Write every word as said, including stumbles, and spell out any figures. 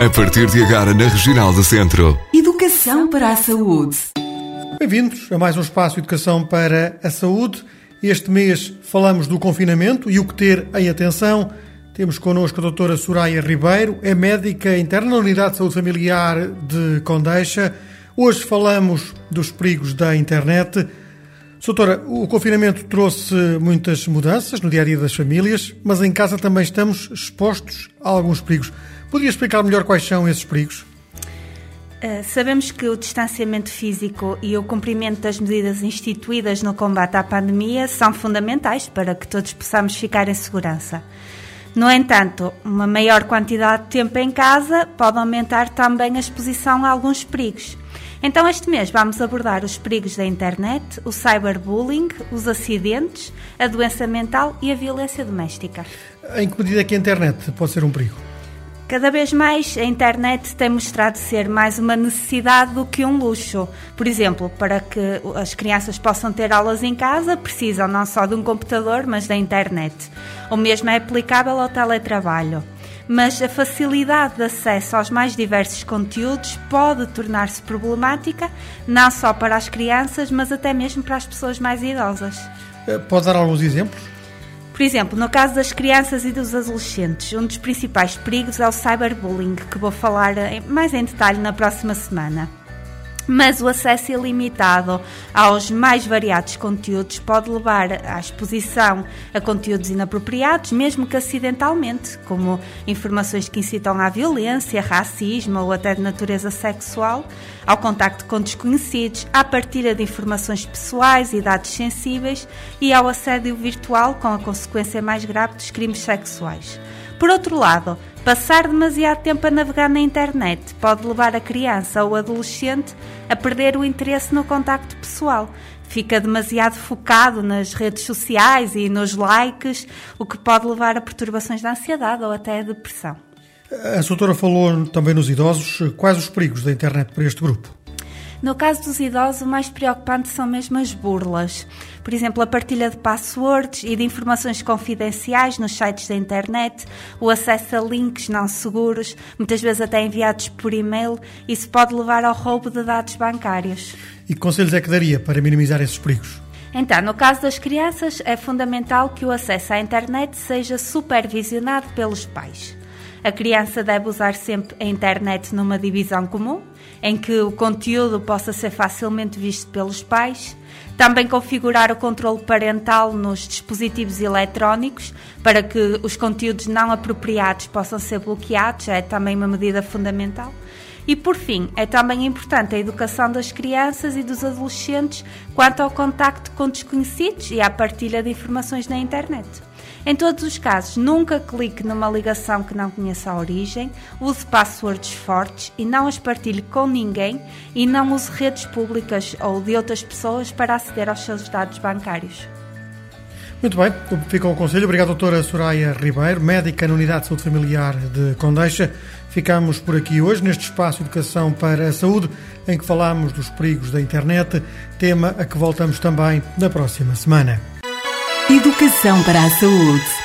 A partir de agora na Regional do Centro. Educação para a saúde. Bem-vindos a mais um espaço Educação para a Saúde. Este mês falamos do confinamento e o que ter em atenção. Temos connosco a doutora Soraya Ribeiro, é médica interna na Unidade de Saúde Familiar de Condeixa. Hoje falamos dos perigos da internet. Doutora, o confinamento trouxe muitas mudanças no dia-a-dia das famílias, mas em casa também estamos expostos a alguns perigos. Poderia explicar melhor quais são esses perigos? Uh, sabemos que o distanciamento físico e o cumprimento das medidas instituídas no combate à pandemia são fundamentais para que todos possamos ficar em segurança. No entanto, uma maior quantidade de tempo em casa pode aumentar também a exposição a alguns perigos. Então, este mês vamos abordar os perigos da internet, o cyberbullying, os acidentes, a doença mental e a violência doméstica. Em que medida é que a internet pode ser um perigo? Cada vez mais a internet tem mostrado ser mais uma necessidade do que um luxo. Por exemplo, para que as crianças possam ter aulas em casa, precisam não só de um computador, mas da internet. O mesmo é aplicável ao teletrabalho. Mas a facilidade de acesso aos mais diversos conteúdos pode tornar-se problemática, não só para as crianças, mas até mesmo para as pessoas mais idosas. Pode dar alguns exemplos? Por exemplo, no caso das crianças e dos adolescentes, um dos principais perigos é o cyberbullying, que vou falar mais em detalhe na próxima semana. Mas o acesso ilimitado aos mais variados conteúdos pode levar à exposição a conteúdos inapropriados, mesmo que acidentalmente, como informações que incitam à violência, racismo ou até de natureza sexual, ao contacto com desconhecidos, à partilha de informações pessoais e dados sensíveis e ao assédio virtual, com a consequência mais grave dos crimes sexuais. Por outro lado, passar demasiado tempo a navegar na internet pode levar a criança ou adolescente a perder o interesse no contacto pessoal. Fica demasiado focado nas redes sociais e nos likes, o que pode levar a perturbações de ansiedade ou até a depressão. A doutora falou também nos idosos. Quais os perigos da internet para este grupo? No caso dos idosos, o mais preocupante são mesmo as burlas. Por exemplo, a partilha de passwords e de informações confidenciais nos sites da internet, o acesso a links não seguros, muitas vezes até enviados por e-mail. Isso pode levar ao roubo de dados bancários. E que conselhos é que daria para minimizar esses perigos? Então, no caso das crianças, é fundamental que o acesso à internet seja supervisionado pelos pais. A criança deve usar sempre a internet numa divisão comum, em que o conteúdo possa ser facilmente visto pelos pais. Também configurar o controle parental nos dispositivos eletrónicos para que os conteúdos não apropriados possam ser bloqueados, é também uma medida fundamental. E, por fim, é também importante a educação das crianças e dos adolescentes quanto ao contacto com desconhecidos e à partilha de informações na internet. Em todos os casos, nunca clique numa ligação que não conheça a origem, use passwords fortes e não as partilhe com ninguém e não use redes públicas ou de outras pessoas para aceder aos seus dados bancários. Muito bem, fica o conselho. Obrigado, doutora Soraya Ribeiro, médica na Unidade de Saúde Familiar de Condeixa. Ficamos por aqui hoje neste espaço Educação para a Saúde, em que falamos dos perigos da internet, tema a que voltamos também na próxima semana. Educação para a Saúde.